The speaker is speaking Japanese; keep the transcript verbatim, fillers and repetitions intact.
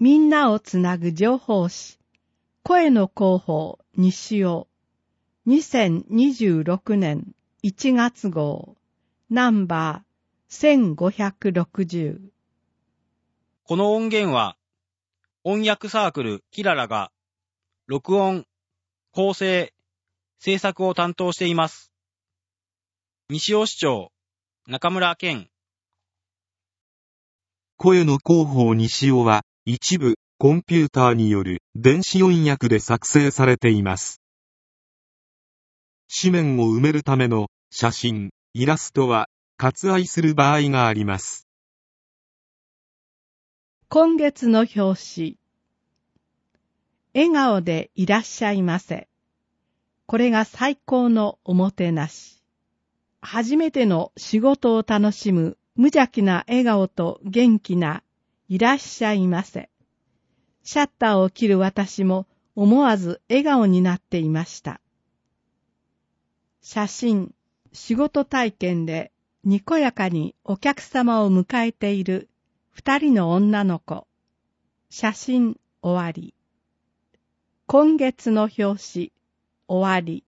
みんなをつなぐ情報誌、声の広報西尾、にせんにじゅうろくねんいちがつ号、ナンバーせんごひゃくろくじゅう。 この音源は、音訳サークルキララが、録音、構成、制作を担当しています。西尾市長、中村健。 声の広報西尾は、一部、コンピューターによる電子音訳で作成されています。紙面を埋めるための写真、イラストは割愛する場合があります。 今月の表紙。笑顔でいらっしゃいませ。これが最高のおもてなし。初めての仕事を楽しむ無邪気な笑顔と元気ないらっしゃいませ。シャッターを切る私も思わず笑顔になっていました。写真、仕事体験でにこやかにお客様を迎えている二人の女の子。写真終わり。今月の表紙終わり。